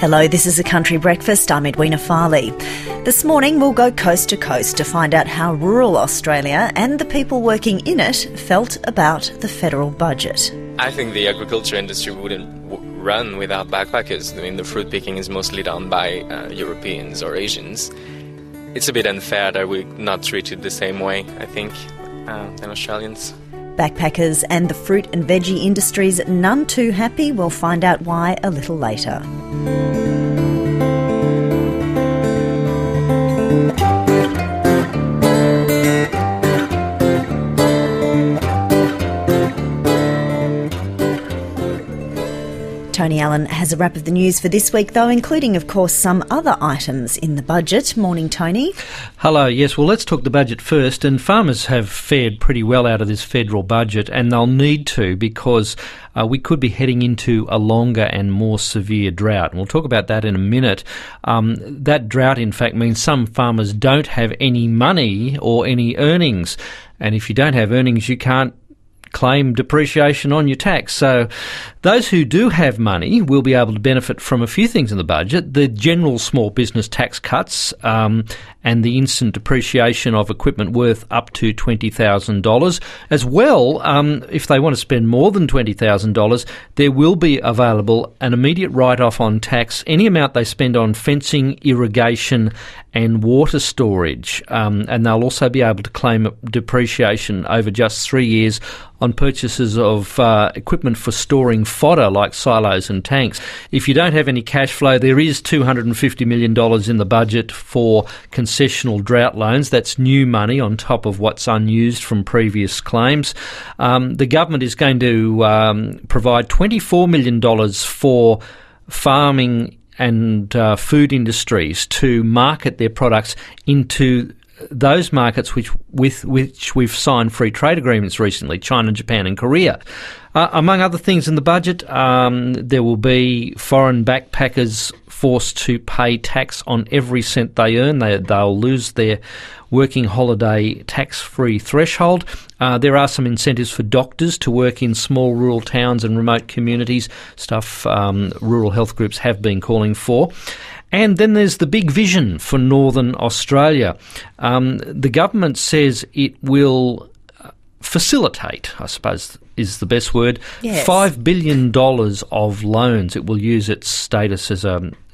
Hello, this is A Country Breakfast. I'm Edwina Farley. This morning we'll go coast to coast to find out how rural Australia and the people working in it felt about the federal budget. I think the agriculture industry wouldn't run without backpackers. I mean, the fruit picking is mostly done by Europeans or Asians. It's a bit unfair that we're not treated the same way, I think, than Australians. Backpackers and the fruit and veggie industries none too happy. We'll find out why a little later. Tony Allen has a wrap of the news for this week, though, including, of course, some other items in the budget. Morning, Tony. Hello. Yes, well, let's talk the budget first. And farmers have fared pretty well out of this federal budget, and they'll need to because we could be heading into a longer and more severe drought. And we'll talk about that in a minute. That drought, in fact, means some farmers don't have any money or any earnings. And if you don't have earnings, you can't claim depreciation on your tax. So those who do have money will be able to benefit from a few things in the budget: the general small business tax cuts and the instant depreciation of equipment worth up to $20,000. As well, if they want to spend more than $20,000, there will be available an immediate write-off on tax, any amount they spend on fencing, irrigation and water storage. And they'll also be able to claim depreciation over just 3 years on purchases of equipment for storing fodder like silos and tanks. If you don't have any cash flow, there is $250 million in the budget for concessional drought loans. That's new money on top of what's unused from previous claims. The government is going to provide $24 million for farming and food industries to market their products into those markets with which we've signed free trade agreements recently: China, Japan and Korea. Among other things in the budget, there will be foreign backpackers forced to pay tax on every cent they earn. They'll lose their working holiday tax-free threshold. There are some incentives for doctors to work in small rural towns and remote communities, stuff rural health groups have been calling for. And then there's the big vision for Northern Australia. The government says it will facilitate, I suppose is the best word, yes, $5 billion of loans. It will use its status as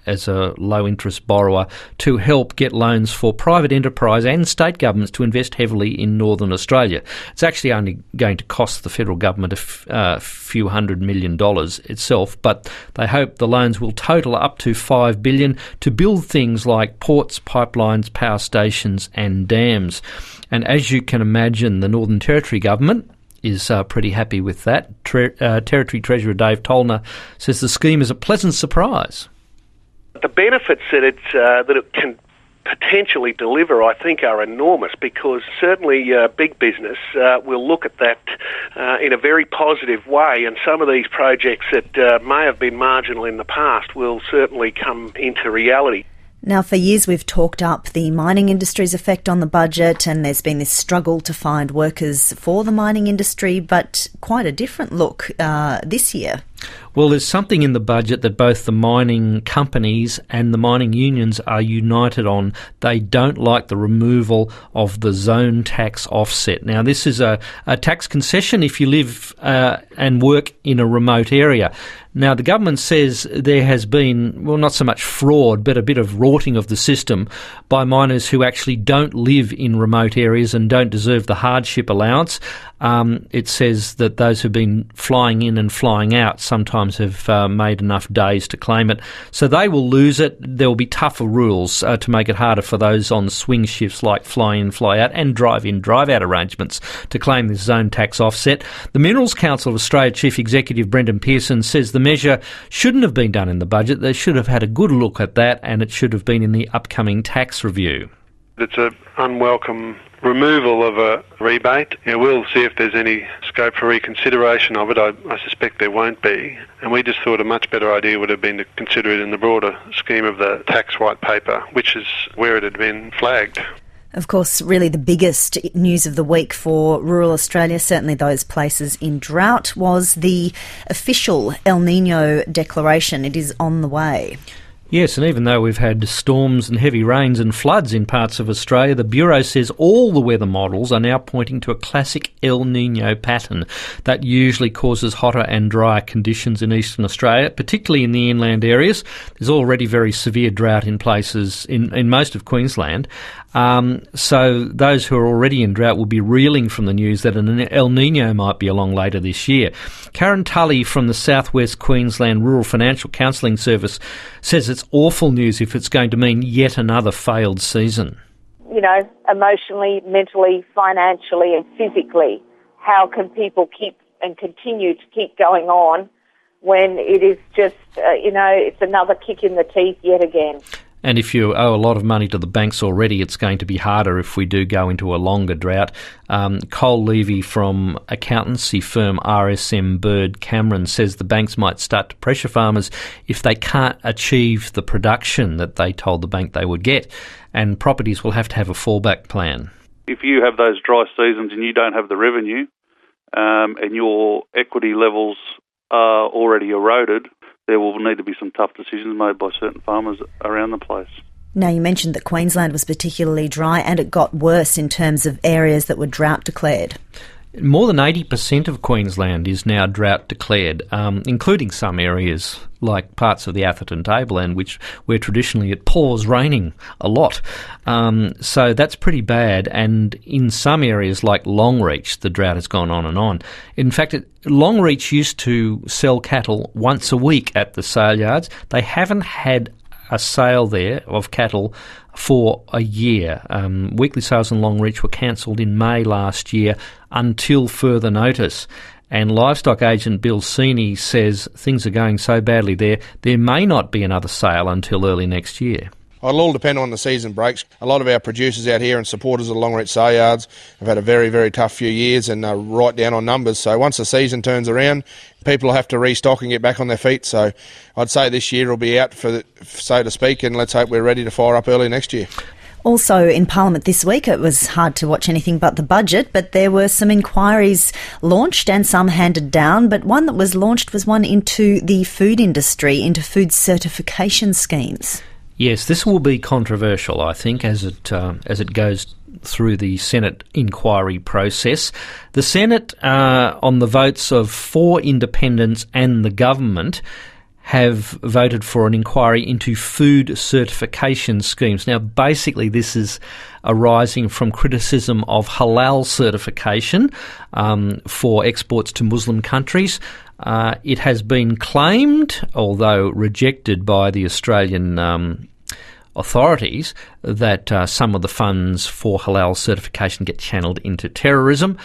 a low-interest borrower to help get loans for private enterprise and state governments to invest heavily in Northern Australia. It's actually only going to cost the federal government a few $100 million itself, but they hope the loans will total up to $5 billion to build things like ports, pipelines, power stations and dams. And as you can imagine, the Northern Territory government is pretty happy with that. Territory Treasurer Dave Tollner says the scheme is a pleasant surprise. The benefits that it can potentially deliver, I think, are enormous, because certainly big business will look at that in a very positive way, and some of these projects that may have been marginal in the past will certainly come into reality. Now, for years we've talked up the mining industry's effect on the budget, and there's been this struggle to find workers for the mining industry, but quite a different look this year. Well, there's something in the budget that both the mining companies and the mining unions are united on. They don't like the removal of the zone tax offset. Now, this is a tax concession if you live and work in a remote area. Now, the government says there has been, well, not so much fraud, but a bit of rorting of the system by miners who actually don't live in remote areas and don't deserve the hardship allowance. It says that those who've been flying in and flying out sometimes have made enough days to claim it. So they will lose it. There will be tougher rules to make it harder for those on swing shifts like fly in, fly out and drive in, drive out arrangements to claim this zone tax offset. The Minerals Council of Australia Chief Executive Brendan Pearson says the measure shouldn't have been done in the budget. They should have had a good look at that, and it should have been in the upcoming tax review. It's an unwelcome removal of a rebate. We'll see if there's any scope for reconsideration of it. I suspect there won't be. And we just thought a much better idea would have been to consider it in the broader scheme of the tax white paper, which is where it had been flagged. Of course, really the biggest news of the week for rural Australia, certainly those places in drought, was the official El Niño declaration. It is on the way. Yes, and even though we've had storms and heavy rains and floods in parts of Australia, the Bureau says all the weather models are now pointing to a classic El Niño pattern that usually causes hotter and drier conditions in eastern Australia, particularly in the inland areas. There's already very severe drought in places in most of Queensland. So those who are already in drought will be reeling from the news that an El Niño might be along later this year. Karen Tully from the South West Queensland Rural Financial Counselling Service says it's awful news if it's going to mean yet another failed season. You know, emotionally, mentally, financially and physically, how can people keep and continue to keep going on when it is just, it's another kick in the teeth yet again? And if you owe a lot of money to the banks already, it's going to be harder if we do go into a longer drought. Cole Levy from accountancy firm RSM Bird Cameron says the banks might start to pressure farmers if they can't achieve the production that they told the bank they would get, and properties will have to have a fallback plan. If you have those dry seasons and you don't have the revenue and your equity levels are already eroded, there will need to be some tough decisions made by certain farmers around the place. Now, you mentioned that Queensland was particularly dry and it got worse in terms of areas that were drought declared. More than 80% of Queensland is now drought declared, including some areas like parts of the Atherton Tableland, where traditionally it pours raining a lot. So that's pretty bad. And in some areas like Longreach, the drought has gone on and on. In fact, Longreach used to sell cattle once a week at the sale yards. They haven't had a sale there of cattle for a year. Weekly sales in Longreach were cancelled in May last year until further notice. And livestock agent Bill Seeney says things are going so badly there may not be another sale until early next year. It'll all depend on the season breaks. A lot of our producers out here and supporters of the Longreach sale yards have had a very, very tough few years and are right down on numbers. So once the season turns around, people will have to restock and get back on their feet. So I'd say this year will be out, so to speak, and let's hope we're ready to fire up early next year. Also in Parliament this week, it was hard to watch anything but the budget, but there were some inquiries launched and some handed down. But one that was launched was one into the food industry, into food certification schemes. Yes, this will be controversial, I think, as it goes through the Senate inquiry process. The Senate, on the votes of 4 independents and the government, have voted for an inquiry into food certification schemes. Now, basically, this is arising from criticism of halal certification for exports to Muslim countries. It has been claimed, although rejected by the Australian authorities, that some of the funds for halal certification get channelled into terrorism.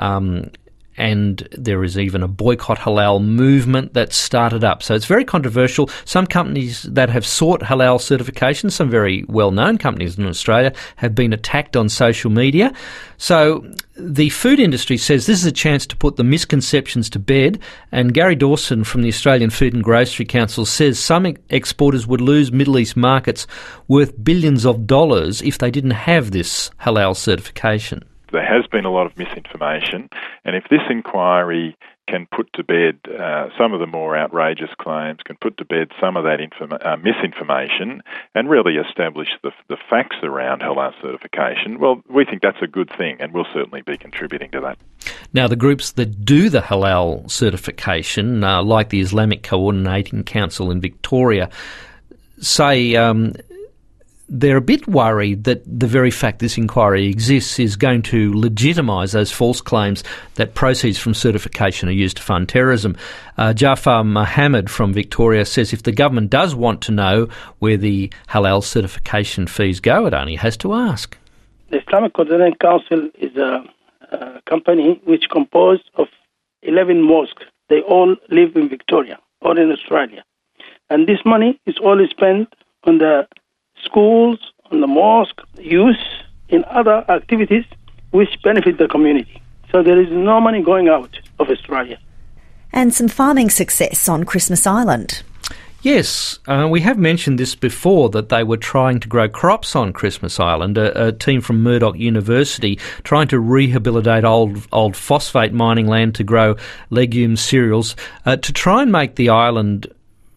And there is even a boycott halal movement that's started up. So it's very controversial. Some companies that have sought halal certification, some very well-known companies in Australia, have been attacked on social media. So the food industry says this is a chance to put the misconceptions to bed, and Gary Dawson from the Australian Food and Grocery Council says some exporters would lose Middle East markets worth billions of dollars if they didn't have this halal certification. There has been a lot of misinformation, and if this inquiry can put to bed some of the more outrageous claims, can put to bed some of that misinformation, and really establish the facts around halal certification, well, we think that's a good thing, and we'll certainly be contributing to that. Now, the groups that do the halal certification, like the Islamic Coordinating Council in Victoria, say they're a bit worried that the very fact this inquiry exists is going to legitimise those false claims that proceeds from certification are used to fund terrorism. Jafar Mohammed from Victoria says if the government does want to know where the halal certification fees go, it only has to ask. The Islamic Coordinating Council is a company which composed of 11 mosques. They all live in Victoria or in Australia. And this money is all spent on the schools, on the mosque, youth, in other activities which benefit the community. So there is no money going out of Australia. And some farming success on Christmas Island. Yes, we have mentioned this before, that they were trying to grow crops on Christmas Island, a team from Murdoch University trying to rehabilitate old phosphate mining land to grow legumes, cereals, to try and make the island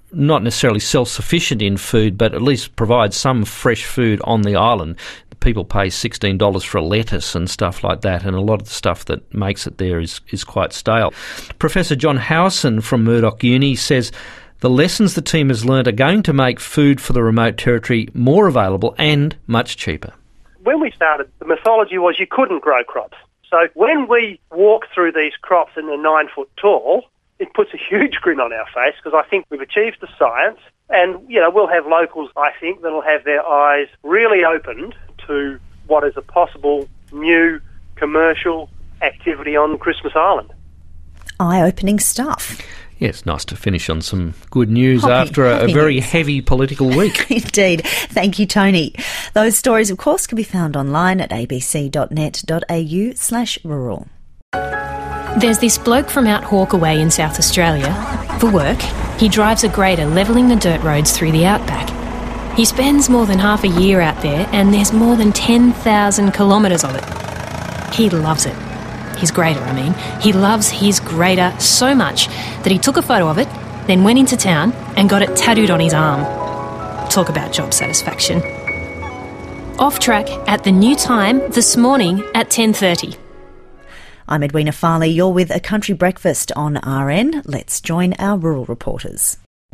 not necessarily self-sufficient in food, but at least provide some fresh food on the island. People pay $16 for a lettuce and stuff like that, and a lot of the stuff that makes it there is quite stale. Professor John Howson from Murdoch Uni says the lessons the team has learnt are going to make food for the remote territory more available and much cheaper. When we started, the mythology was you couldn't grow crops. So when we walk through these crops and they're 9 foot tall, it puts a huge grin on our face because I think we've achieved the science, and we'll have locals, I think, that'll have their eyes really opened to what is a possible new commercial activity on Christmas Island. Eye-opening stuff. Yeah, it's nice to finish on some good news after a very heavy political week. Indeed. Thank you, Tony. Those stories, of course, can be found online at abc.net.au/rural. There's this bloke from out Hawkaway in South Australia. For work, he drives a grader levelling the dirt roads through the outback. He spends more than half a year out there, and there's more than 10,000 kilometres of it. He loves it. His grader, I mean. He loves his grader so much that he took a photo of it, then went into town and got it tattooed on his arm. Talk about job satisfaction. Off track at the new time this morning at 10:30. I'm Edwina Farley. You're with A Country Breakfast on RN. Let's join our rural reporters.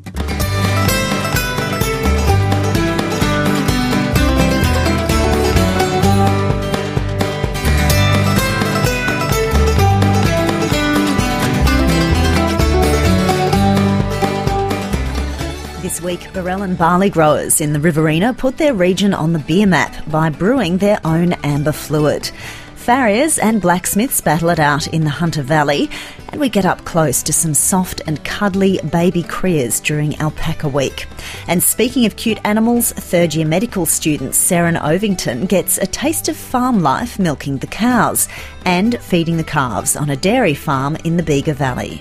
This week, Barellan barley growers in the Riverina put their region on the beer map by brewing their own amber fluid. Farriers and blacksmiths battle it out in the Hunter Valley, and we get up close to some soft and cuddly baby criers during Alpaca Week. And speaking of cute animals, third-year medical student Saren Ovington gets a taste of farm life milking the cows and feeding the calves on a dairy farm in the Bega Valley.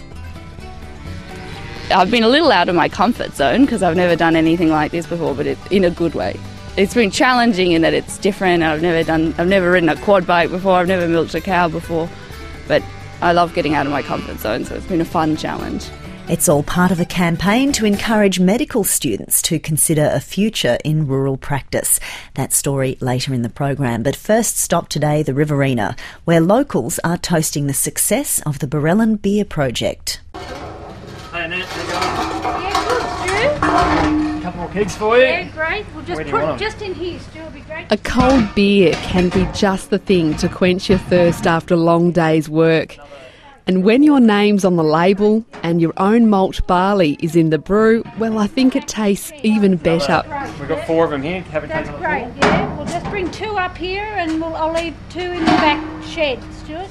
I've been a little out of my comfort zone because I've never done anything like this before, but in a good way. It's been challenging in that it's different. I've never ridden a quad bike before. I've never milked a cow before, but I love getting out of my comfort zone, so it's been a fun challenge. It's all part of a campaign to encourage medical students to consider a future in rural practice. That story later in the program. But first stop today, the Riverina, where locals are toasting the success of the Barellan Beer Project. Hey, Annette, how you going? Yeah, good, Stu. A couple more kegs for you. Yeah, great. We'll just put it just in here, Stu. It'll be great. A cold beer can be just the thing to quench your thirst after a long day's work. And when your name's on the label and your own malt barley is in the brew, well, I think it tastes even better. We've got 4 of them here. Have a That's great, yeah. We'll just bring 2 up here and I'll leave 2 in the back shed, Stuart.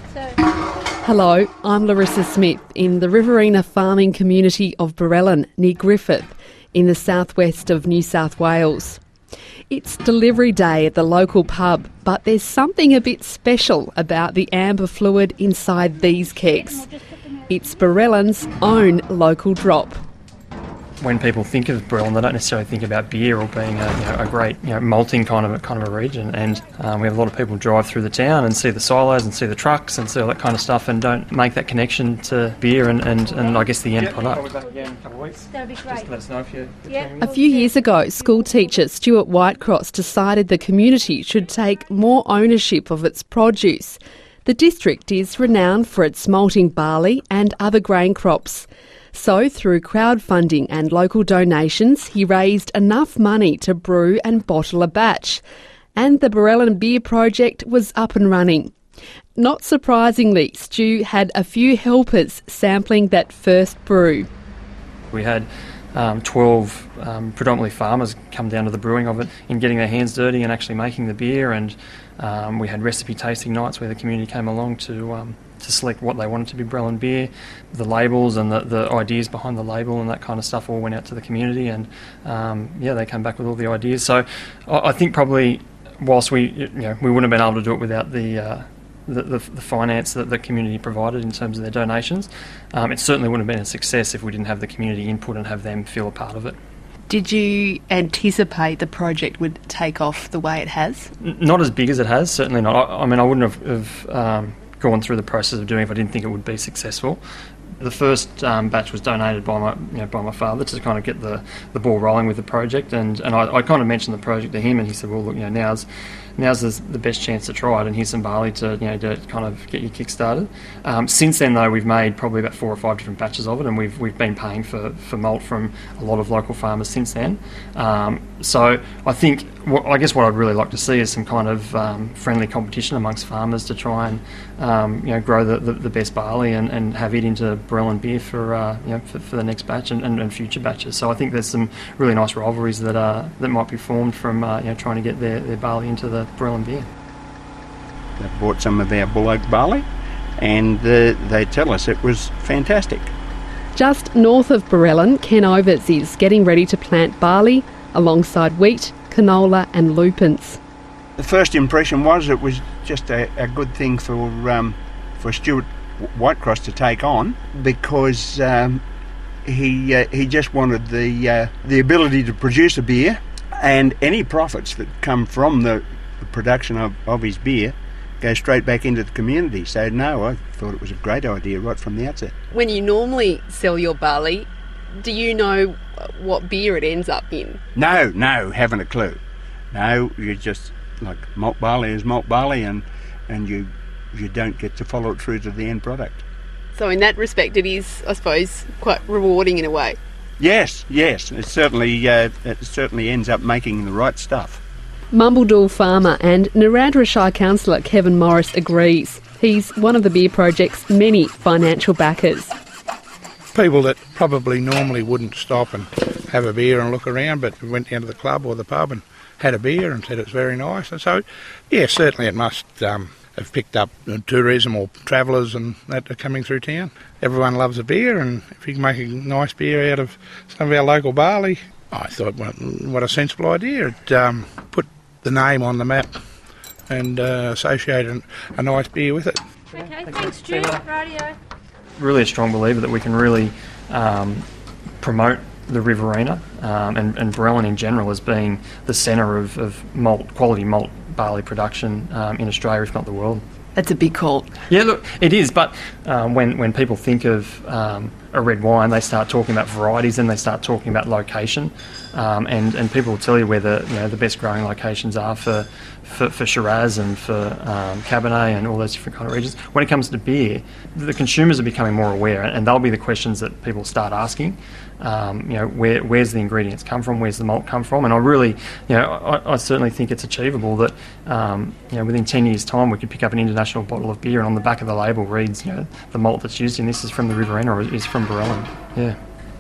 Hello, I'm Larissa Smith in the Riverina farming community of Barellan near Griffith in the southwest of New South Wales. It's delivery day at the local pub, but there's something a bit special about the amber fluid inside these kegs. It's Barellan's own local drop. When people think of Barellan, they don't necessarily think about beer or being a great malting kind of a region. And we have a lot of people drive through the town and see the silos and see the trucks and see all that kind of stuff and don't make that connection to beer and I guess the end product. We'll be back again in a couple of weeks. That'd be great. Just let us know if you're A few years ago, school teacher Stuart Whitecross decided the community should take more ownership of its produce. The district is renowned for its malting barley and other grain crops. So, through crowdfunding and local donations, he raised enough money to brew and bottle a batch. And the Barellan Beer Project was up and running. Not surprisingly, Stu had a few helpers sampling that first brew. We had 12 predominantly farmers come down to the brewing of it in getting their hands dirty and actually making the beer, and we had recipe tasting nights where the community came along to select what they wanted to be Barellan beer. The labels and the ideas behind the label and that kind of stuff all went out to the community, and they came back with all the ideas. So I think probably whilst we wouldn't have been able to do it without the finance that the community provided in terms of their donations, it certainly wouldn't have been a success if we didn't have the community input and have them feel a part of it. Did you anticipate the project would take off the way it has? Not as big as it has, certainly not. I mean, I wouldn't have gone through the process of doing it if I didn't think it would be successful. The first batch was donated by my father to kind of get the ball rolling with the project, and I kind of mentioned the project to him, and he said, well, look, now's the best chance to try it, and here's some barley to kind of get you kick-started. Since then, though, we've made probably about 4 or 5 different batches of it, and we've been paying for malt from a lot of local farmers since then. So I think, I guess what I'd really like to see is some kind of friendly competition amongst farmers to try and grow the best barley and have it into Borelon beer for the next batch and future batches. So I think there's some really nice rivalries that might be formed from trying to get their barley into the Borelon beer. They bought some of our Bull Oak barley, and they tell us it was fantastic. Just north of Borelon, Ken Overs is getting ready to plant barley alongside wheat, canola and lupins. The first impression was it was just a good thing for Stuart Whitecross to take on, because he just wanted the ability to produce a beer, and any profits that come from the production of his beer go straight back into the community. So no, I thought it was a great idea right from the outset. When you normally sell your barley, do you know what beer it ends up in? No, haven't a clue. No, you just, like, malt barley is malt barley, and you don't get to follow it through to the end product. So in that respect it is, I suppose, quite rewarding in a way. Yes, it certainly ends up making the right stuff. Mumbledool farmer and Narrandera Shire councillor Kevin Morris agrees. He's one of the beer project's many financial backers. People that probably normally wouldn't stop and have a beer and look around, but went down to the club or the pub and had a beer and said it's very nice. And so, yeah, certainly it must have picked up tourism or travellers and that are coming through town. Everyone loves a beer, and if you can make a nice beer out of some of our local barley, I thought, well, what a sensible idea. It put the name on the map and associated a nice beer with it. Okay, thanks, Stuart. Radio. Really a strong believer that we can really promote the Riverina and Borelon in general as being the centre of quality malt barley production in Australia, if not the world. That's a big call. Yeah, look, it is, but when people think of a red wine, they start talking about varieties, and they start talking about location, and people will tell you where the best growing locations are for Shiraz and for Cabernet and all those different kind of regions. When it comes to beer, the consumers are becoming more aware, and they'll be the questions that people start asking. Where's the ingredients come from? Where's the malt come from? And I really, I certainly think it's achievable that, within 10 years' time, we could pick up an international bottle of beer, and on the back of the label reads, the malt that's used in this is from the Riverina or is from Borelon. Yeah.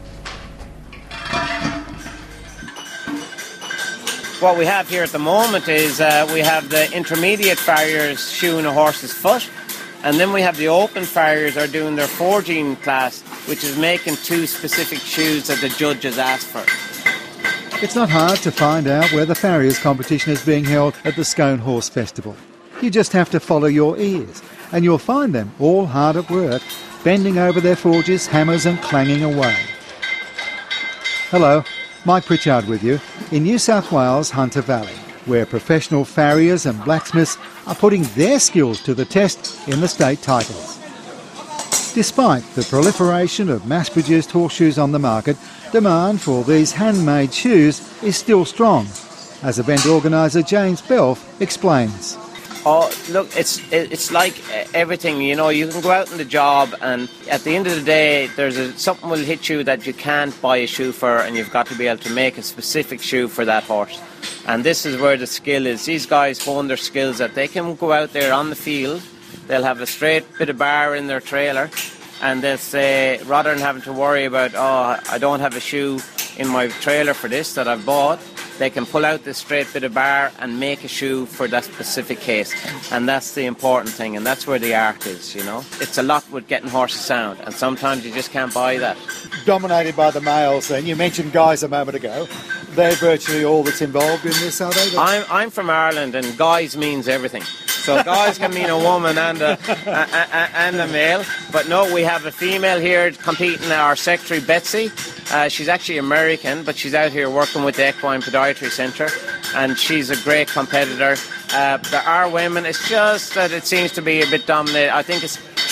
What we have here at the moment is we have the intermediate farriers shoeing a horse's foot, and then we have the open farriers are doing their forging class, which is making 2 specific shoes that the judge has asked for. It's not hard to find out where the farriers competition is being held at the Scone Horse Festival. You just have to follow your ears, and you'll find them all hard at work, bending over their forges, hammers and clanging away. Hello, Mike Pritchard with you in New South Wales, Hunter Valley, where professional farriers and blacksmiths are putting their skills to the test in the state titles. Despite the proliferation of mass-produced horseshoes on the market, demand for these handmade shoes is still strong, as event organiser James Belf explains. Oh, look, it's like everything, you can go out on the job, and at the end of the day, something will hit you that you can't buy a shoe for, and you've got to be able to make a specific shoe for that horse. And this is where the skill is. These guys hone their skills that they can go out there on the field, they'll have a straight bit of bar in their trailer, and they'll say, rather than having to worry about, I don't have a shoe in my trailer for this that I've bought, they can pull out this straight bit of bar and make a shoe for that specific case. And that's the important thing, and that's where the art is, It's a lot with getting horses sound, and sometimes you just can't buy that. Dominated by the males then. You mentioned guys a moment ago. They're virtually all that's involved in this, are they? I'm from Ireland, and guys means everything. So guys can mean a woman and a male. But no, we have a female here competing, our secretary Betsy. She's actually American, but she's out here working with the Equine Podiatry Centre, and she's a great competitor. There are women, it's just that it seems to be a bit dominated. I think it's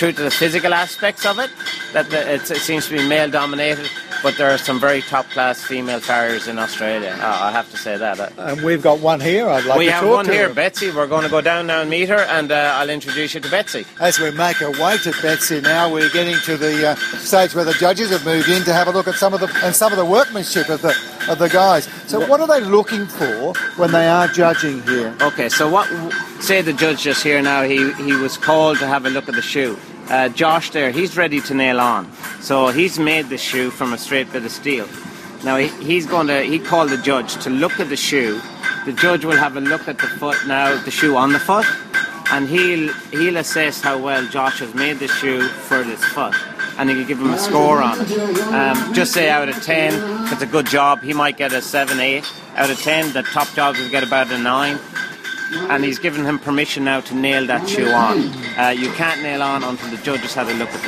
true to the physical aspects of it, that it seems to be male dominated, but there are some very top-class female farriers in Australia. I have to say that. And we've got one here. I'd like to talk to her. We have one here, Betsy. We're going to go down now and meet her, and I'll introduce you to Betsy. As we make our way to Betsy now, we're getting to the stage where the judges have moved in to have a look at some of the workmanship of the guys. So what are they looking for when they are judging here? Okay, so say the judge just here now, he was called to have a look at the shoe. Josh there, he's ready to nail on. So he's made the shoe from a straight bit of steel. Now he called the judge to look at the shoe. The judge will have a look at the foot now, the shoe on the foot, and he'll assess how well Josh has made the shoe for this foot. And he'll give him a score on it. Just say out of 10, if it's a good job, he might get a 7, 8. Out of 10, the top jobs will get about a 9. And he's given him permission now to nail that shoe on. You can't nail on until the judge has had a look at the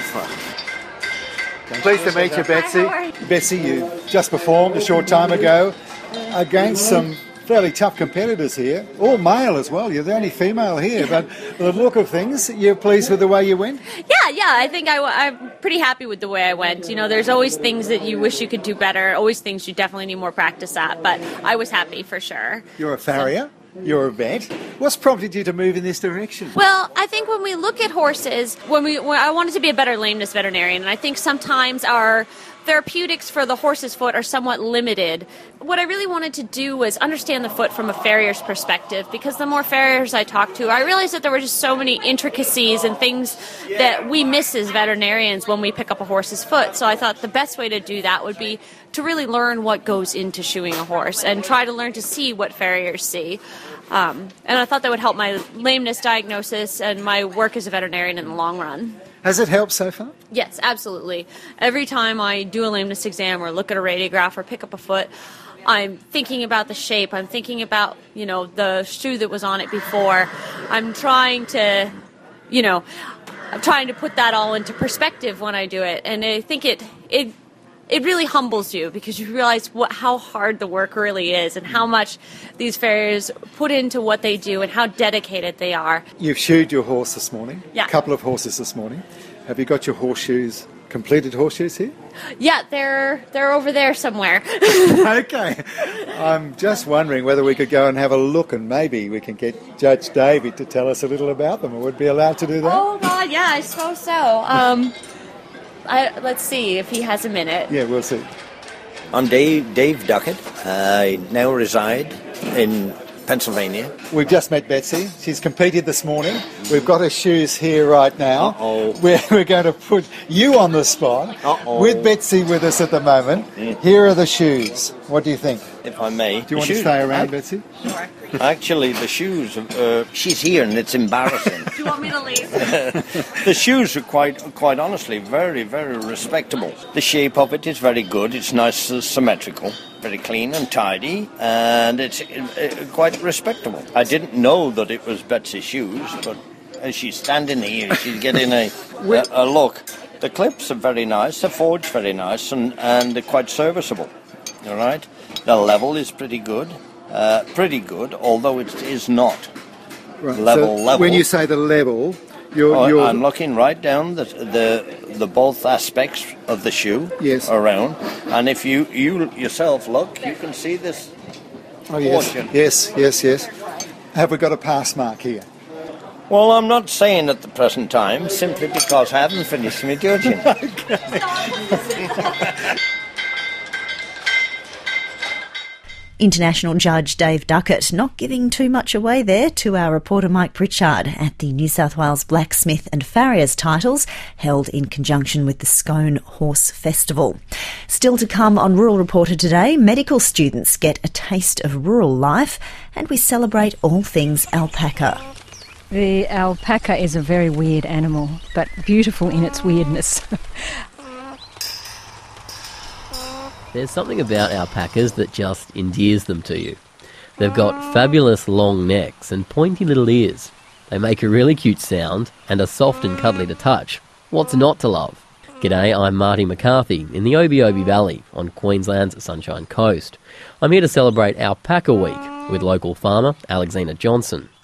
foot. Pleased to meet you, Betsy. Betsy, you just performed a short time ago against some fairly tough competitors here, all male as well. You're the only female here, but the look of things, you're pleased with the way you went? Yeah, I think I'm pretty happy with the way I went. You know, there's always things that you wish you could do better, always things you definitely need more practice at, but I was happy for sure. You're a farrier? You're a vet. What's prompted you to move in this direction? Well, I think when we look at horses, I wanted to be a better lameness veterinarian, and I think sometimes our therapeutics for the horse's foot are somewhat limited. What I really wanted to do was understand the foot from a farrier's perspective, because the more farriers I talked to, I realized that there were just so many intricacies and things that we miss as veterinarians when we pick up a horse's foot. So I thought the best way to do that would be to really learn what goes into shoeing a horse and try to learn to see what farriers see. And I thought that would help my lameness diagnosis and my work as a veterinarian in the long run. Has it helped so far? Yes, absolutely. Every time I do a lameness exam or look at a radiograph or pick up a foot, I'm thinking about the shape. I'm thinking about, the shoe that was on it before. I'm trying to put that all into perspective when I do it. And I think it really humbles you, because you realize how hard the work really is and how much these farriers put into what they do and how dedicated they are. You've shoed your horse this morning, yeah. A couple of horses this morning. Have you got your horseshoes, completed horseshoes here? Yeah, they're over there somewhere. Okay. I'm just wondering whether we could go and have a look, and maybe we can get Judge David to tell us a little about them. Would be allowed to do that? Oh, God, yeah, I suppose so. Let's see if he has a minute. Yeah, we'll see. I'm Dave Duckett. I now reside in Pennsylvania. We've just met Betsy. She's competed this morning. We've got her shoes here right now. Uh-oh. We're going to put you on the spot. Uh-oh. With Betsy with us at the moment. Here are the shoes. What do you think? If I may. Do you want to stay around, Betsy? Sure. Actually, the shoes, she's here and it's embarrassing. Do you want me to leave? The shoes are quite honestly very, very respectable. The shape of it is very good. It's nice and symmetrical, very clean and tidy, and it's quite respectable. I didn't know that it was Betsy's shoes, but as she's standing here, she's getting a look. The clips are very nice, the forge very nice, and they're quite serviceable. All right? The level is pretty good, although it is not right. level. When you say the level, you're I'm looking right down the both aspects of the shoe around, and if you yourself look, you can see this. Oh yes, portion. yes. Have we got a pass mark here? Well, I'm not saying at the present time, simply because I haven't finished my judging. International Judge Dave Duckett not giving too much away there to our reporter Mike Pritchard at the New South Wales Blacksmith and Farriers titles held in conjunction with the Scone Horse Festival. Still to come on Rural Reporter today, medical students get a taste of rural life and we celebrate all things alpaca. The alpaca is a very weird animal, but beautiful in its weirdness. There's something about alpacas that just endears them to you. They've got fabulous long necks and pointy little ears. They make a really cute sound and are soft and cuddly to touch. What's not to love? G'day, I'm Marty McCarthy in the Obi Valley on Queensland's Sunshine Coast. I'm here to celebrate Alpaca Week with local farmer Alexina Johnson.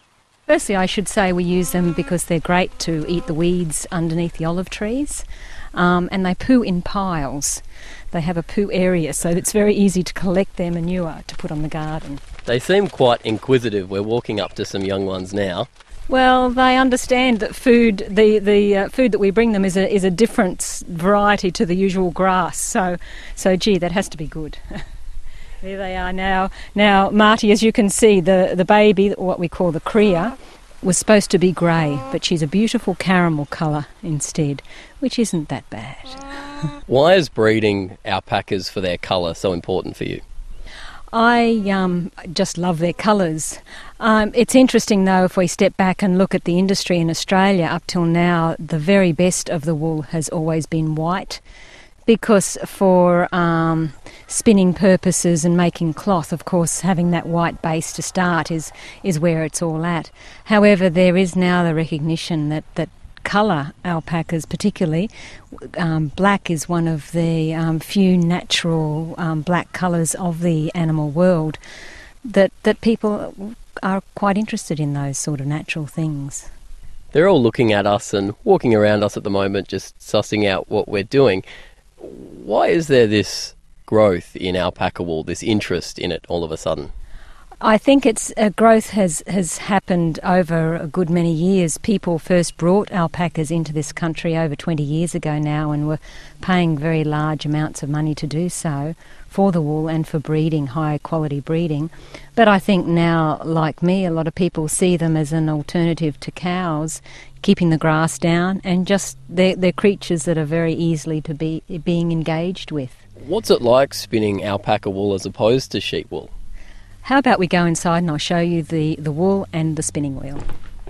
Firstly, I should say we use them because they're great to eat the weeds underneath the olive trees, and they poo in piles. They have a poo area, so it's very easy to collect their manure to put on the garden. They seem quite inquisitive. We're walking up to some young ones now. Well, they understand that food, the food that we bring them is a different variety to the usual grass. So gee, that has to be good. There they are now. Now, Marty, as you can see, the baby, what we call the cria, was supposed to be grey, but she's a beautiful caramel colour instead, which isn't that bad. Why is breeding alpacas for their colour so important for you? I just love their colours. It's interesting though, if we step back and look at the industry in Australia up till now, the very best of the wool has always been white, because for spinning purposes and making cloth, of course, having that white base to start is where it's all at. However, there is now the recognition that colour alpacas particularly, black is one of the few natural black colours of the animal world, that people are quite interested in those sort of natural things. They're all looking at us and walking around us at the moment, just sussing out what we're doing. Why is there this growth in alpaca wool, this interest in it all of a sudden? I think growth has happened over a good many years. People first brought alpacas into this country over 20 years ago now, and were paying very large amounts of money to do so for the wool and for breeding, high quality breeding. But I think now, like me, a lot of people see them as an alternative to cows, keeping the grass down, and just they're creatures that are very easily to be being engaged with. What's it like spinning alpaca wool as opposed to sheep wool? How about we go inside and I'll show you the wool and the spinning wheel.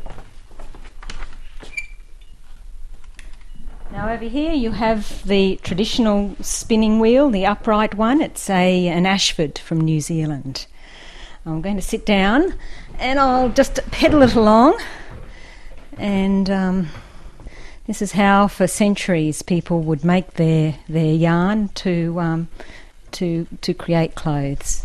Now over here you have the traditional spinning wheel, the upright one. It's an Ashford from New Zealand. I'm going to sit down and I'll just pedal it along, and this is how for centuries people would make their yarn to create clothes.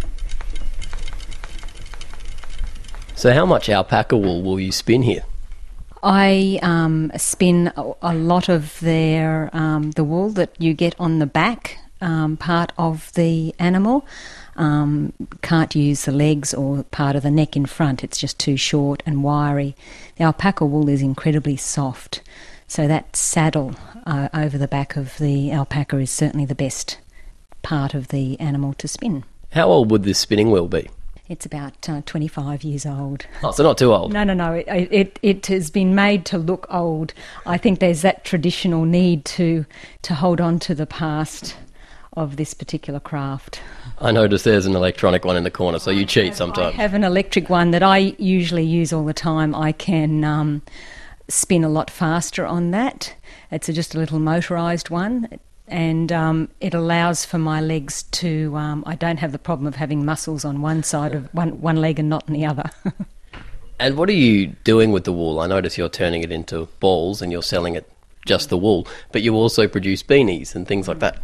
So how much alpaca wool will you spin here? I spin a lot of the wool that you get on the back part of the animal. Can't use the legs or part of the neck in front. It's just too short and wiry. The alpaca wool is incredibly soft, so that saddle over the back of the alpaca is certainly the best part of the animal to spin. How old would this spinning wheel be? It's about 25 years old. Oh, so not too old. No. It has been made to look old. I think there's that traditional need to hold on to the past of this particular craft. I notice there's an electronic one in the corner, so you cheat sometimes. I have an electric one that I usually use all the time. I can spin a lot faster on that. It's just a little motorised one. And it allows for my legs to, I don't have the problem of having muscles on one side of one leg and not on the other. And what are you doing with the wool? I notice you're turning it into balls and you're selling it just the wool, but you also produce beanies and things like that.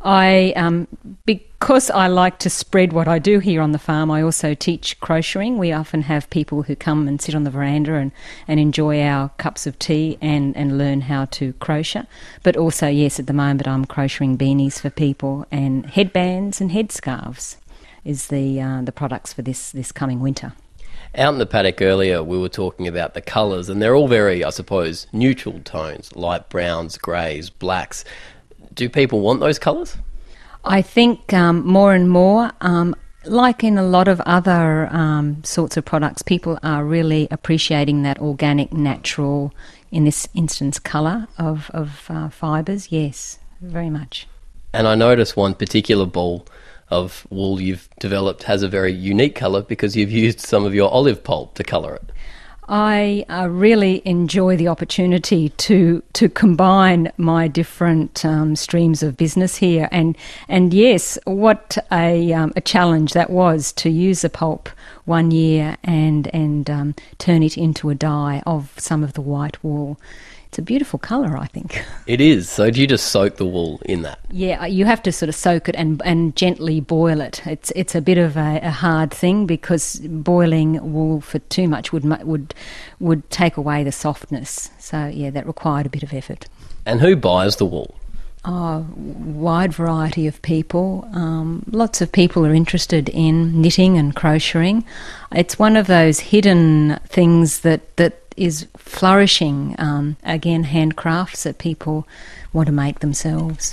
Because I like to spread what I do here on the farm, I also teach crocheting. We often have people who come and sit on the veranda and enjoy our cups of tea and learn how to crochet. But also, yes, at the moment I'm crocheting beanies for people, and headbands and headscarves is the products for this coming winter. Out in the paddock earlier, we were talking about the colours, and they're all very, I suppose, neutral tones, light browns, greys, blacks. Do people want those colours? I think more and more, like in a lot of other sorts of products, people are really appreciating that organic, natural, in this instance, colour of fibres. Yes, very much. And I noticed one particular ball of wool you've developed has a very unique colour because you've used some of your olive pulp to colour it. I really enjoy the opportunity to combine my different streams of business here, and yes, what a challenge that was to use the pulp one year and turn it into a dye of some of the white wool. It's a beautiful colour, I think. It is. So do you just soak the wool in that? Yeah, you have to sort of soak it and gently boil it. It's a bit of a hard thing because boiling wool for too much would take away the softness. So yeah, that required a bit of effort. And who buys the wool? Oh, wide variety of people. Lots of people are interested in knitting and crocheting. It's one of those hidden things that is flourishing. Again, handcrafts that people want to make themselves.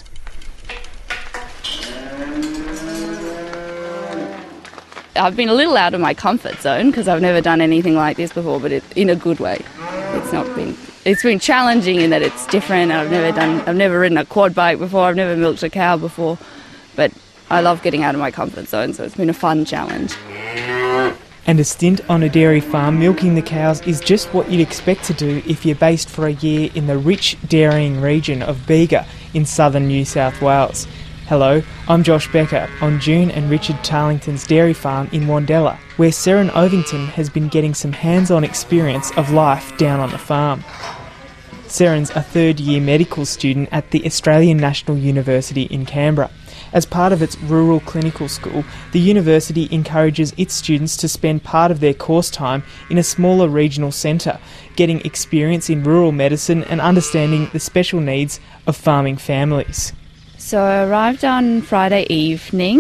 I've been a little out of my comfort zone because I've never done anything like this before, but in a good way. It's been challenging in that it's different. I've never ridden a quad bike before. I've never milked a cow before, but I love getting out of my comfort zone, so it's been a fun challenge. And a stint on a dairy farm milking the cows is just what you'd expect to do if you're based for a year in the rich dairying region of Bega in southern New South Wales. Hello, I'm Josh Becker on June and Richard Tarlington's dairy farm in Wandella, where Seren Ovington has been getting some hands-on experience of life down on the farm. Seren's a third-year medical student at the Australian National University in Canberra. As part of its rural clinical school, the university encourages its students to spend part of their course time in a smaller regional centre, getting experience in rural medicine and understanding the special needs of farming families. So I arrived on Friday evening,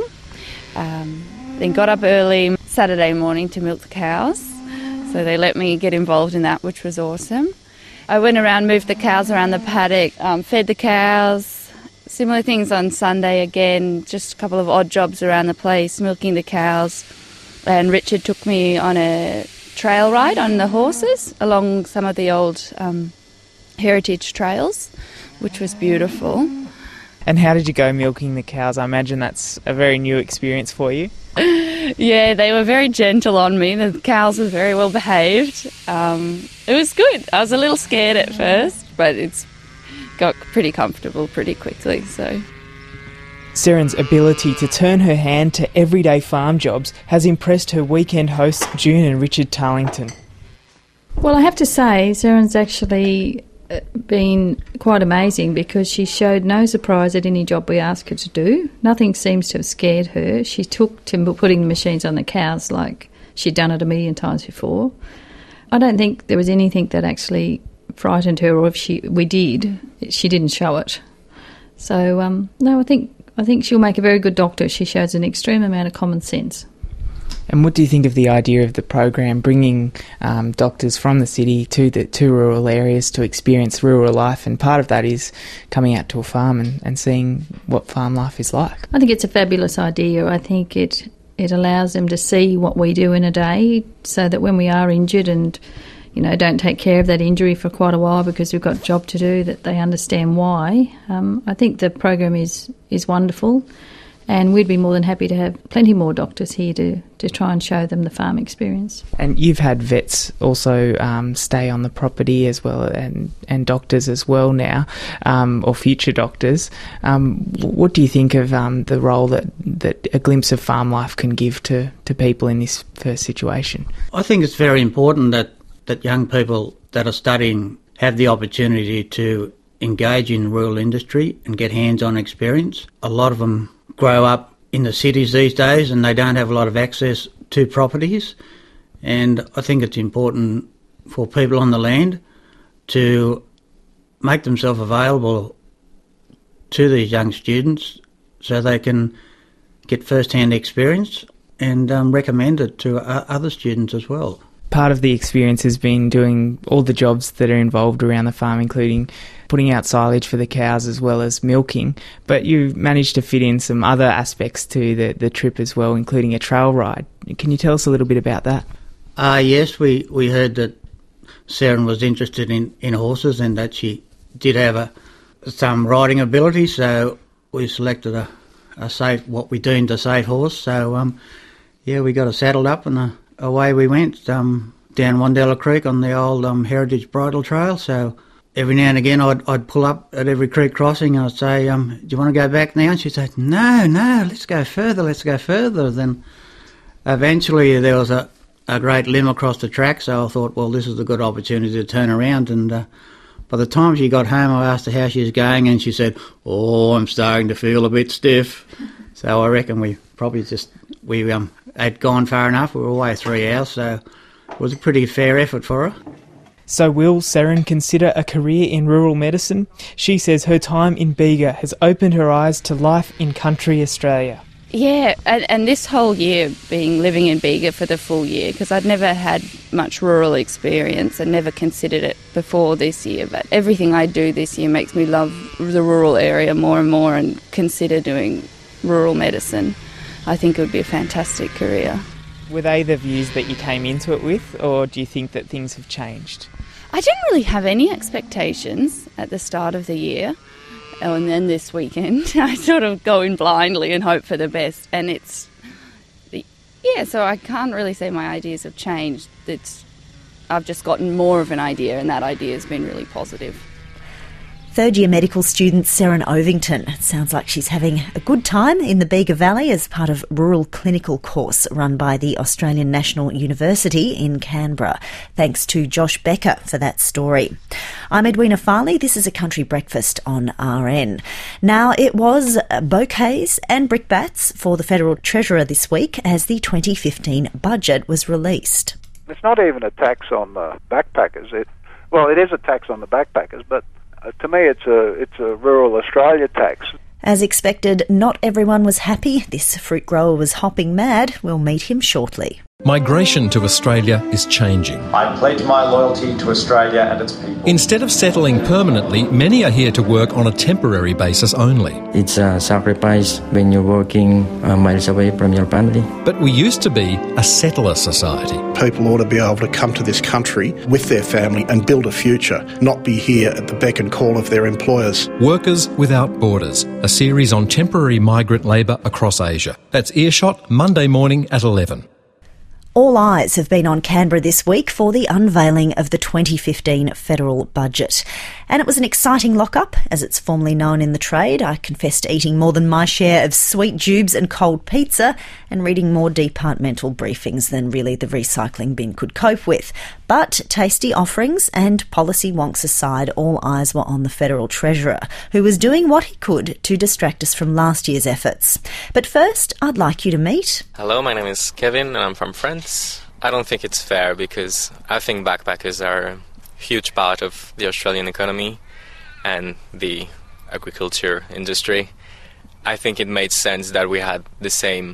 then got up early Saturday morning to milk the cows. So they let me get involved in that, which was awesome. I went around, moved the cows around the paddock, fed the cows. Similar things on Sunday again, just a couple of odd jobs around the place, milking the cows. And Richard took me on a trail ride on the horses along some of the old heritage trails, which was beautiful. And how did you go milking the cows? I imagine that's a very new experience for you. Yeah, they were very gentle on me. The cows were very well behaved. It was good. I was a little scared at first, but it's got pretty comfortable pretty quickly. So, Seren's ability to turn her hand to everyday farm jobs has impressed her weekend hosts June and Richard Tarlington. Well, I have to say, Seren's actually been quite amazing because she showed no surprise at any job we asked her to do. Nothing seems to have scared her. She took to putting the machines on the cows like she'd done it a million times before. I don't think there was anything that actually frightened her, or if we did, she didn't show it. So, no, I think she'll make a very good doctor. She shows an extreme amount of common sense. And what do you think of the idea of the program bringing doctors from the city to rural areas to experience rural life? And part of that is coming out to a farm and seeing what farm life is like. I think it's a fabulous idea. I think it allows them to see what we do in a day, so that when we are injured and don't take care of that injury for quite a while because we've got a job to do, that they understand why. I think the program is wonderful. And we'd be more than happy to have plenty more doctors here to try and show them the farm experience. And you've had vets also stay on the property as well, and doctors as well now, or future doctors. What do you think of the role that a glimpse of farm life can give to people in this first situation? I think it's very important that young people that are studying have the opportunity to engage in rural industry and get hands-on experience. A lot of them grow up in the cities these days and they don't have a lot of access to properties, and I think it's important for people on the land to make themselves available to these young students so they can get first-hand experience and recommend it to other students as well. Part of the experience has been doing all the jobs that are involved around the farm, including putting out silage for the cows as well as milking, but you've managed to fit in some other aspects to the trip as well, including a trail ride. Can you tell us a little bit about that? Yes, we heard that Seren was interested in horses and that she did have some riding ability, so we selected a safe, what we deemed a safe horse. So, we got her saddled up and away we went down Wandella Creek on the old Heritage Bridle Trail. So every now and again I'd pull up at every creek crossing and I'd say, do you want to go back now? And she'd say, no, let's go further. Then eventually there was a great limb across the track, so I thought, well, this is a good opportunity to turn around and By the time she got home, I asked her how she was going, and she said, "Oh, I'm starting to feel a bit stiff." So I reckon we probably had gone far enough. We were away 3 hours, so it was a pretty fair effort for her. So will Seren consider a career in rural medicine? She says her time in Bega has opened her eyes to life in country Australia. Yeah, and this whole year living in Bega for the full year, because I'd never had much rural experience and never considered it before this year, but everything I do this year makes me love the rural area more and more and consider doing rural medicine. I think it would be a fantastic career. Were they the views that you came into it with, or do you think that things have changed? I didn't really have any expectations at the start of the year, and then this weekend I sort of go in blindly and hope for the best, and so I can't really say my ideas have changed. I've just gotten more of an idea, and that idea has been really positive. Third-year medical student Seren Ovington. It sounds like she's having a good time in the Bega Valley as part of rural clinical course run by the Australian National University in Canberra. Thanks to Josh Becker for that story. I'm Edwina Farley. This is A Country Breakfast on RN. Now, it was bouquets and brickbats for the Federal Treasurer this week as the 2015 budget was released. It's not even a tax on the backpackers. It is a tax on the backpackers, but to me, it's a rural Australia tax. As expected, not everyone was happy. This fruit grower was hopping mad. We'll meet him shortly. Migration to Australia is changing. I pledge my loyalty to Australia and its people. Instead of settling permanently, many are here to work on a temporary basis only. It's a sacrifice when you're working miles away from your family. But we used to be a settler society. People ought to be able to come to this country with their family and build a future, not be here at the beck and call of their employers. Workers Without Borders, a series on temporary migrant labour across Asia. That's Earshot, Monday morning at 11. All eyes have been on Canberra this week for the unveiling of the 2015 federal budget. And it was an exciting lock-up, as it's formally known in the trade. I confess to eating more than my share of sweet jubes and cold pizza and reading more departmental briefings than really the recycling bin could cope with. But tasty offerings and policy wonks aside, all eyes were on the Federal Treasurer, who was doing what he could to distract us from last year's efforts. But first, I'd like you to meet... Hello, my name is Kevin and I'm from France. I don't think it's fair because I think backpackers are a huge part of the Australian economy and the agriculture industry. I think it made sense that we had the same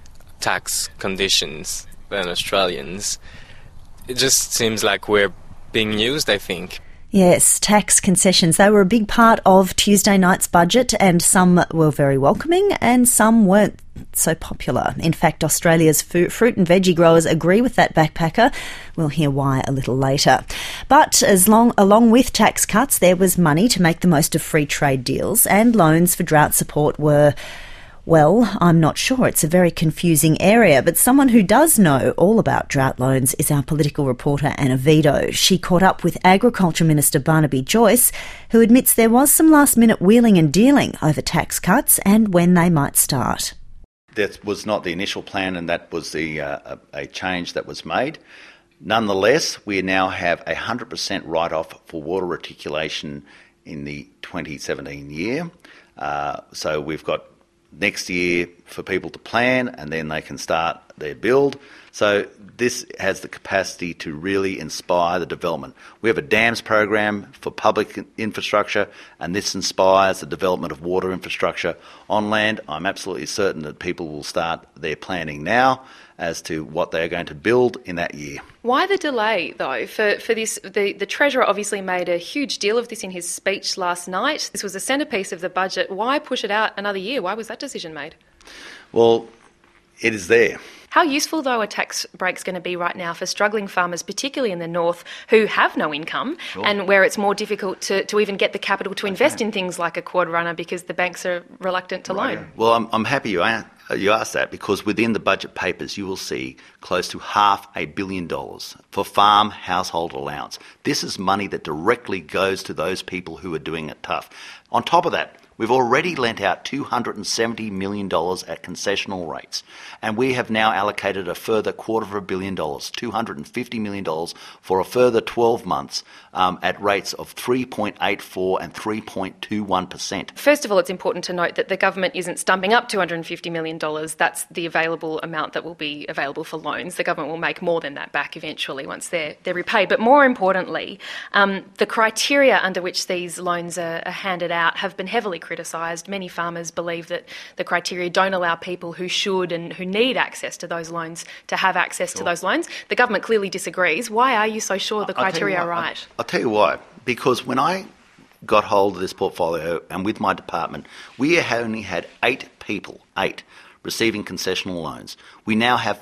tax conditions than Australians. It just seems like we're being used, I think. Yes, tax concessions. They were a big part of Tuesday night's budget, and some were very welcoming and some weren't so popular. In fact, Australia's fruit and veggie growers agree with that backpacker. We'll hear why a little later. But along with tax cuts, there was money to make the most of free trade deals, and loans for drought support were... Well, I'm not sure. It's a very confusing area, but someone who does know all about drought loans is our political reporter Anna Vito. She caught up with Agriculture Minister Barnaby Joyce, who admits there was some last-minute wheeling and dealing over tax cuts and when they might start. That was not the initial plan, and that was a change that was made. Nonetheless, we now have 100% write-off for water reticulation in the 2017 year. So we've got next year for people to plan, and then they can start their build. So this has the capacity to really inspire the development. We have a dams program for public infrastructure, and this inspires the development of water infrastructure on land. I'm absolutely certain that people will start their planning now as to what they are going to build in that year. Why the delay, though, for this? The Treasurer obviously made a huge deal of this in his speech last night. This was a centrepiece of the budget. Why push it out another year? Why was that decision made? Well, it is there. How useful, though, are tax breaks going to be right now for struggling farmers, particularly in the north, who have no income and where it's more difficult to even get the capital to invest in things like a quad runner because the banks are reluctant to loan? Well, I'm happy you asked that, because within the budget papers you will see close to $500 million for farm household allowance. This is money that directly goes to those people who are doing it tough. On top of that, We've already lent out $270 million at concessional rates, and we have now allocated a further $250 million, $250 million for a further 12 months at rates of 3.84 and 3.21%. First of all, it's important to note that the government isn't stumping up $250 million. That's the available amount that will be available for loans. The government will make more than that back eventually once they're repaid. But more importantly, the criteria under which these loans are handed out have been heavily criticised. Many farmers believe that the criteria don't allow people who should and who need access to those loans to have access to those loans. The government clearly disagrees. Why are you so sure the criteria are right? I'll tell you why. Because when I got hold of this portfolio and with my department, we only had 8 people, receiving concessional loans. We now have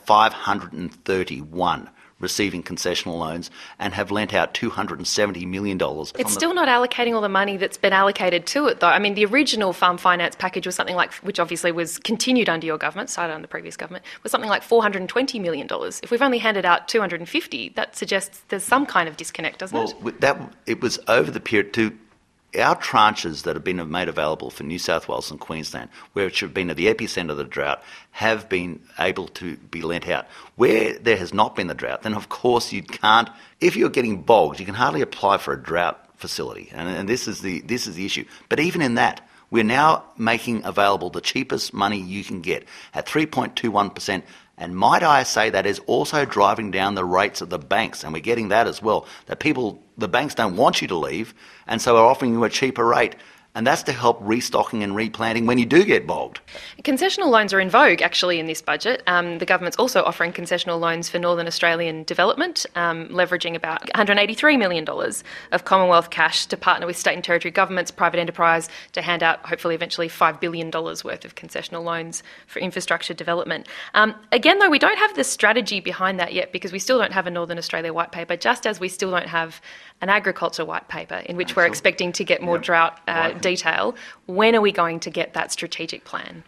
531 receiving concessional loans and have lent out $270 million. It's still not allocating all the money that's been allocated to it, though. I mean, the original farm finance package was something like, which obviously was continued under your government, started under the previous government, was something like $420 million. If we've only handed out $250, that suggests there's some kind of disconnect, doesn't it? It was over the period to our tranches that have been made available for New South Wales and Queensland, which have been at the epicentre of the drought, have been able to be lent out. Where there has not been the drought, then of course you can't. If you're getting bogged, you can hardly apply for a drought facility, and this is the issue. But even in that, we're now making available the cheapest money you can get at 3.21%. And might I say that is also driving down the rates of the banks, and we're getting that as well, that the banks don't want you to leave, and so are offering you a cheaper rate. And that's to help restocking and replanting when you do get bogged. Concessional loans are in vogue, actually, in this budget. The government's also offering concessional loans for Northern Australian development, leveraging about $183 million of Commonwealth cash to partner with state and territory governments, private enterprise, to hand out, hopefully, eventually $5 billion worth of concessional loans for infrastructure development. Again, though, we don't have the strategy behind that yet because we still don't have a Northern Australia white paper, just as we still don't have an agriculture white paper in which we're expecting to get more drought detail. When are we going to get that strategic plan?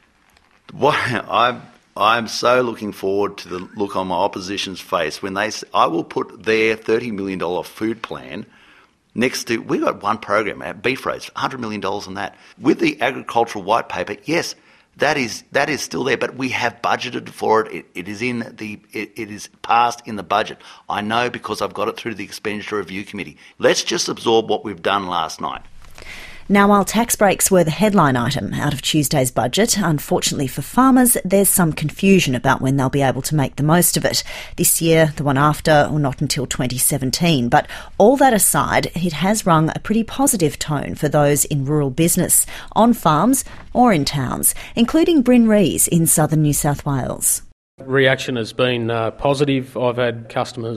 I'm so looking forward to the look on my opposition's face when they say, I will put their $30 million food plan next to, we've got one program at beef rates, $100 million on that. With the agricultural white paper, yes, that is still there, but we have budgeted for it. It is passed in the budget. I know because I've got it through the Expenditure Review Committee. Let's just absorb what we've done last night. Now, while tax breaks were the headline item out of Tuesday's budget, unfortunately for farmers, there's some confusion about when they'll be able to make the most of it. This year, the one after, or not until 2017. But all that aside, it has rung a pretty positive tone for those in rural business, on farms or in towns, including Bryn Rees in southern New South Wales. Reaction has been positive. I've had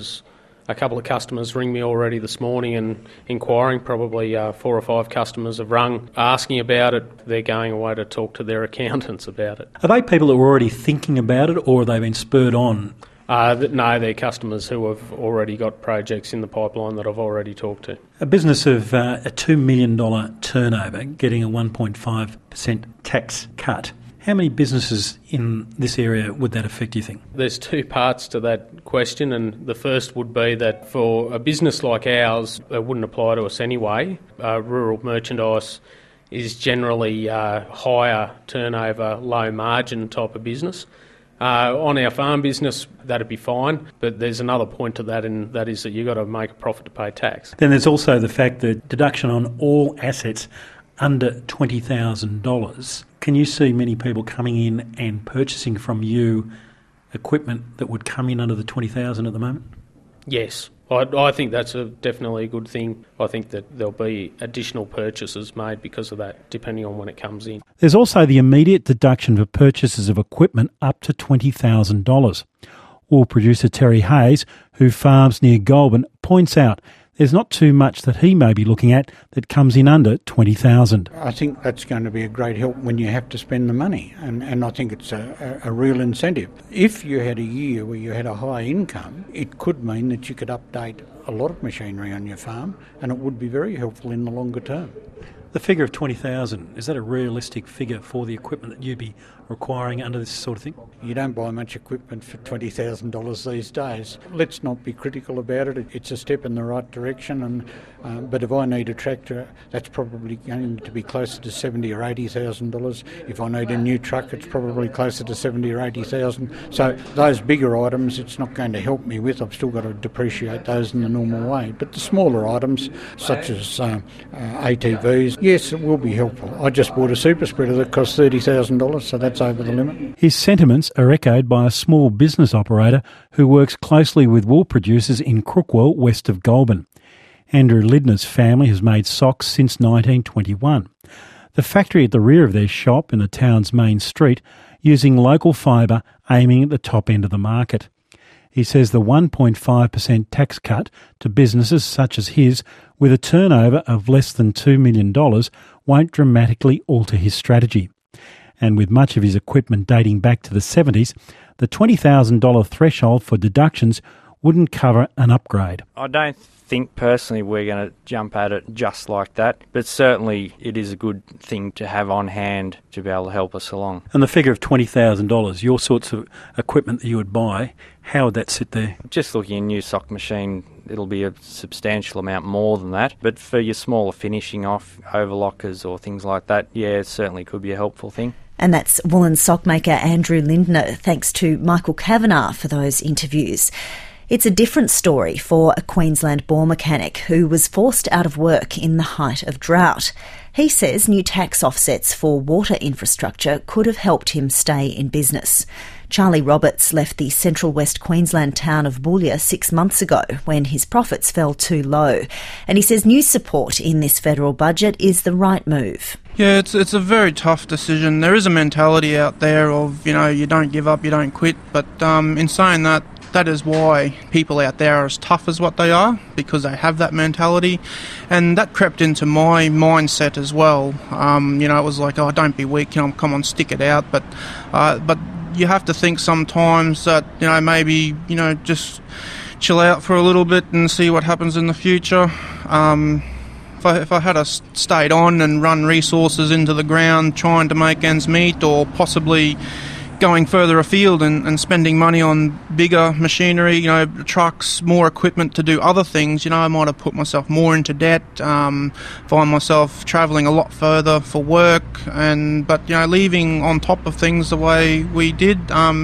a couple of customers ring me already this morning and inquiring. Probably 4 or 5 customers have rung asking about it. They're going away to talk to their accountants about it. Are they people that were already thinking about it, or have they been spurred on? No, they're customers who have already got projects in the pipeline that I've already talked to. A business of a $2 million turnover getting a 1.5% tax cut. How many businesses in this area would that affect, do you think? There's 2 parts to that question, and the first would be that for a business like ours, it wouldn't apply to us anyway. Rural merchandise is generally higher turnover, low margin type of business. On our farm business, that'd be fine, but there's another point to that, and that is that you've got to make a profit to pay tax. Then there's also the fact that deduction on all assets under $20,000. Can you see many people coming in and purchasing from you equipment that would come in under the $20,000 at the moment? Yes, I think that's definitely a good thing. I think that there'll be additional purchases made because of that, depending on when it comes in. There's also the immediate deduction for purchases of equipment up to $20,000. Wool producer Terry Hayes, who farms near Goulburn, points out there's not too much that he may be looking at that comes in under $20,000. I think that's going to be a great help when you have to spend the money, and I think it's a real incentive. If you had a year where you had a high income, it could mean that you could update a lot of machinery on your farm, and it would be very helpful in the longer term. The figure of $20,000, is that a realistic figure for the equipment that you'd be requiring under this sort of thing? You don't buy much equipment for $20,000 these days. Let's not be critical about it. It's a step in the right direction, but if I need a tractor, that's probably going to be closer to $70,000 or $80,000. If I need a new truck, it's probably closer to $70,000 or $80,000. So those bigger items, it's not going to help me with. I've still got to depreciate those in the normal way. But the smaller items, such as ATVs, yes, it will be helpful. I just bought a super spreader that cost $30,000, so that's over the limit. His sentiments are echoed by a small business operator who works closely with wool producers in Crookwell, west of Goulburn. Andrew Lindner's family has made socks since 1921. The factory at the rear of their shop in the town's main street using local fibre aiming at the top end of the market. He says the 1.5% tax cut to businesses such as his with a turnover of less than $2 million won't dramatically alter his strategy. And with much of his equipment dating back to the 70s, the $20,000 threshold for deductions wouldn't cover an upgrade. I don't think personally we're going to jump at it just like that, but certainly it is a good thing to have on hand to be able to help us along. And the figure of $20,000, your sorts of equipment that you would buy, how would that sit there? Just looking at a new sock machine, it'll be a substantial amount more than that, but for your smaller finishing off, overlockers or things like that, yeah, it certainly could be a helpful thing. And that's woolen sock maker Andrew Lindner. Thanks to Michael Kavanagh for those interviews. It's a different story for a Queensland bore mechanic who was forced out of work in the height of drought. He says new tax offsets for water infrastructure could have helped him stay in business. Charlie Roberts left the central west Queensland town of Boulia 6 months ago when his profits fell too low. And he says new support in this federal budget is the right move. Yeah, it's a very tough decision. There is a mentality out there of, you don't give up, you don't quit. But in saying that, that is why people out there are as tough as what they are, because they have that mentality. And that crept into my mindset as well. It was like, oh, don't be weak, come on, stick it out. But you have to think sometimes that, maybe, just chill out for a little bit and see what happens in the future. If I had stayed on and run resources into the ground trying to make ends meet, or possibly going further afield and spending money on bigger machinery, trucks, more equipment to do other things, I might have put myself more into debt, find myself travelling a lot further for work, but leaving on top of things the way we did,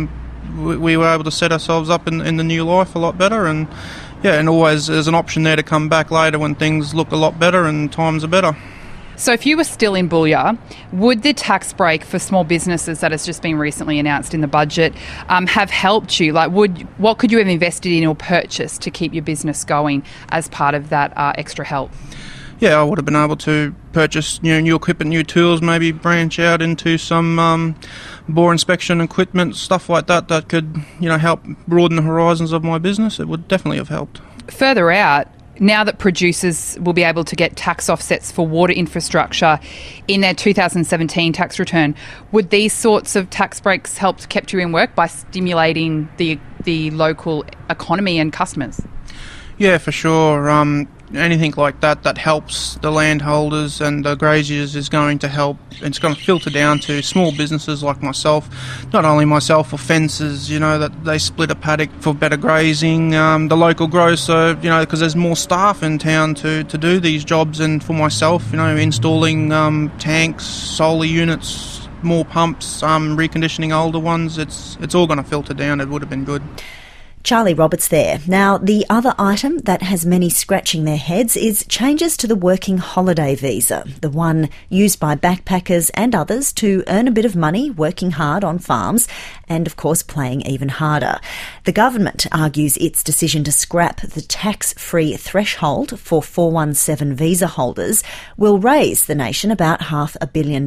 we were able to set ourselves up in the new life a lot better, and always there's an option there to come back later when things look a lot better and times are better. So if you were still in Boulia, would the tax break for small businesses that has just been recently announced in the budget have helped you? What could you have invested in or purchased to keep your business going as part of that extra help? Yeah, I would have been able to purchase new equipment, new tools, maybe branch out into some bore inspection equipment, stuff like that could help broaden the horizons of my business. It would definitely have helped. Further out, now that producers will be able to get tax offsets for water infrastructure in their 2017 tax return, would these sorts of tax breaks help to keep you in work by stimulating the local economy and customers? Yeah, for sure. Anything like that helps the landholders and the graziers is going to help. It's going to filter down to small businesses like myself. Not only myself for fences, that they split a paddock for better grazing. The local grocer, because there's more staff in town to do these jobs, and for myself, installing tanks, solar units, more pumps, reconditioning older ones. It's all going to filter down. It would have been good. Charlie Roberts there. Now, the other item that has many scratching their heads is changes to the working holiday visa, the one used by backpackers and others to earn a bit of money working hard on farms and, of course, playing even harder. The government argues its decision to scrap the tax-free threshold for 417 visa holders will raise the nation about $500 million.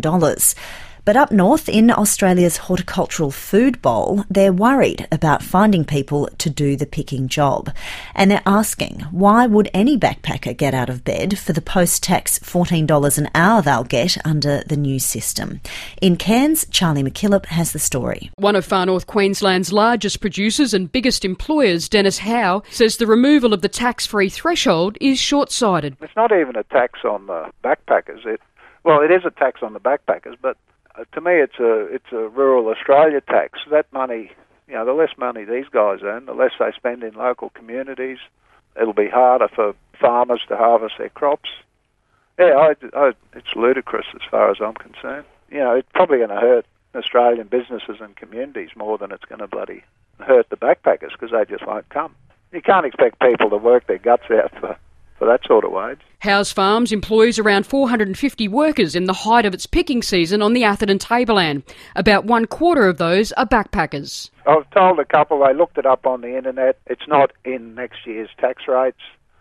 But up north in Australia's horticultural food bowl, they're worried about finding people to do the picking job. And they're asking, why would any backpacker get out of bed for the post-tax $14 an hour they'll get under the new system? In Cairns, Charlie McKillop has the story. One of Far North Queensland's largest producers and biggest employers, Dennis Howe, says the removal of the tax-free threshold is short-sighted. It's not even a tax on the backpackers. It is a tax on the backpackers, but to me, it's a rural Australia tax. That money, the less money these guys earn, the less they spend in local communities. It'll be harder for farmers to harvest their crops. Yeah, it's ludicrous as far as I'm concerned. It's probably going to hurt Australian businesses and communities more than it's going to bloody hurt the backpackers, because they just won't come. You can't expect people to work their guts out for that sort of wage. Howes Farms employs around 450 workers in the height of its picking season on the Atherton Tableland. About 1/4 of those are backpackers. I've told a couple, they looked it up on the internet. It's not in next year's tax rates.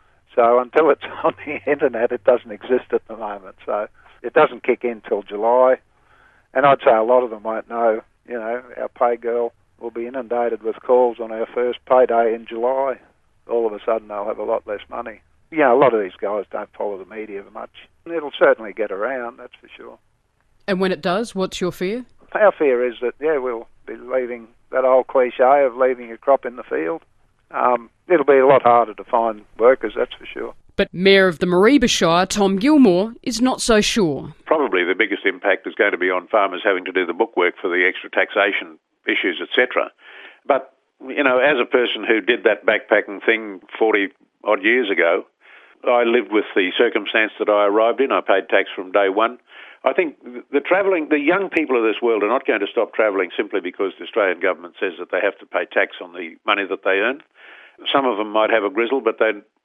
So until it's on the internet, it doesn't exist at the moment. So it doesn't kick in till July. And I'd say a lot of them won't know. Our pay girl will be inundated with calls on our first payday in July. All of a sudden they'll have a lot less money. A lot of these guys don't follow the media much. It'll certainly get around, that's for sure. And when it does, what's your fear? Our fear is that, we'll be leaving that old cliche of leaving a crop in the field. It'll be a lot harder to find workers, that's for sure. But Mayor of the Mareeba Shire, Tom Gilmore, is not so sure. Probably the biggest impact is going to be on farmers having to do the bookwork for the extra taxation issues, etc. But, as a person who did that backpacking thing 40-odd years ago, I lived with the circumstance that I arrived in. I paid tax from day one. I think the young people of this world are not going to stop travelling simply because the Australian government says that they have to pay tax on the money that they earn. Some of them might have a grizzle, but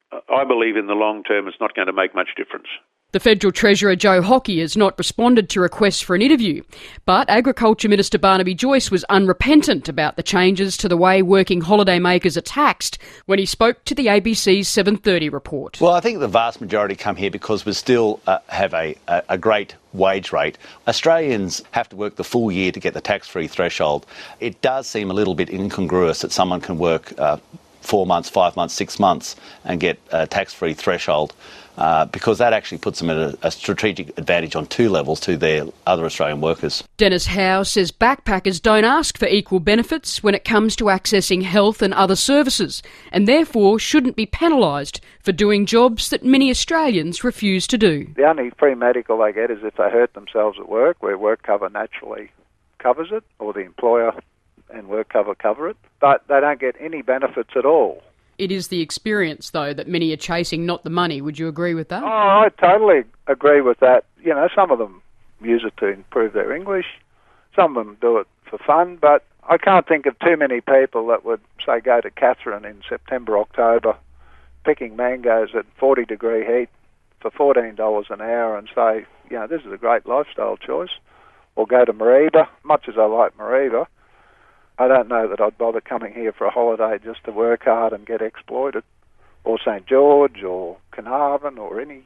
I believe in the long term it's not going to make much difference. The Federal Treasurer Joe Hockey has not responded to requests for an interview, but Agriculture Minister Barnaby Joyce was unrepentant about the changes to the way working holidaymakers are taxed when he spoke to the ABC's 7:30 report. Well, I think the vast majority come here because we still have a great wage rate. Australians have to work the full year to get the tax-free threshold. It does seem a little bit incongruous that someone can work 4 months, 5 months, 6 months and get a tax-free threshold, because that actually puts them at a strategic advantage on two levels to their other Australian workers. Dennis Howe says backpackers don't ask for equal benefits when it comes to accessing health and other services, and therefore shouldn't be penalised for doing jobs that many Australians refuse to do. The only free medical they get is if they hurt themselves at work, where work cover naturally covers it, or the employer and work cover it, but they don't get any benefits at all. It is the experience, though, that many are chasing, not the money. Would you agree with that? Oh, I totally agree with that. Some of them use it to improve their English. Some of them do it for fun, but I can't think of too many people that would, say, go to Katherine in September, October, picking mangoes at 40-degree heat for $14 an hour and say, this is a great lifestyle choice. Or go to Mareeba. Much as I like Mareeba, I don't know that I'd bother coming here for a holiday just to work hard and get exploited. Or St George or Carnarvon or any,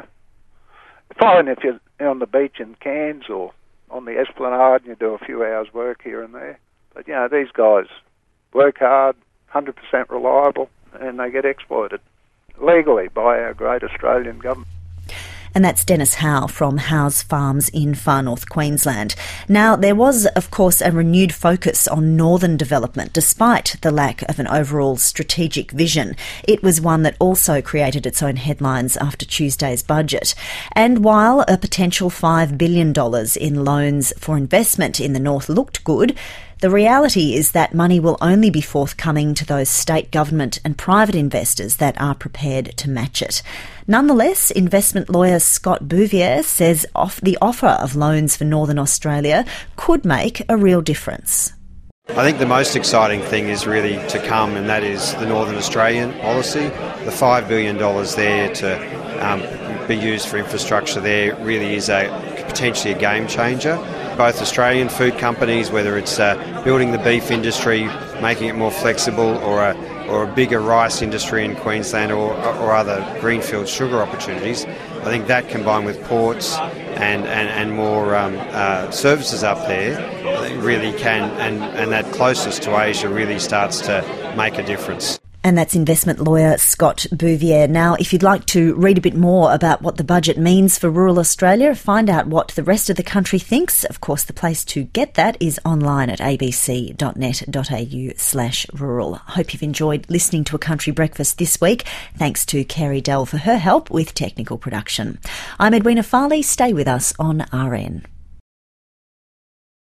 Fine if you're on the beach in Cairns or on the Esplanade and you do a few hours work here and there. But, these guys work hard, 100% reliable, and they get exploited legally by our great Australian government. And that's Dennis Howe from Howes Farms in far north Queensland. Now, there was, of course, a renewed focus on northern development, despite the lack of an overall strategic vision. It was one that also created its own headlines after Tuesday's budget. And while a potential $5 billion in loans for investment in the north looked good, the reality is that money will only be forthcoming to those state government and private investors that are prepared to match it. Nonetheless, investment lawyer Scott Bouvier says the offer of loans for Northern Australia could make a real difference. I think the most exciting thing is really to come, and that is the Northern Australian policy. The $5 billion there to be used for infrastructure there really is potentially a game changer. Both Australian food companies, whether it's building the beef industry, making it more flexible, or a bigger rice industry in Queensland, or other greenfield sugar opportunities, I think that combined with ports and more services up there really can, and that closeness to Asia really starts to make a difference. And that's investment lawyer Scott Bouvier. Now, if you'd like to read a bit more about what the budget means for rural Australia, find out what the rest of the country thinks, of course, the place to get that is online at abc.net.au/rural. I hope you've enjoyed listening to A Country Breakfast this week. Thanks to Kerry Dell for her help with technical production. I'm Edwina Farley. Stay with us on RN.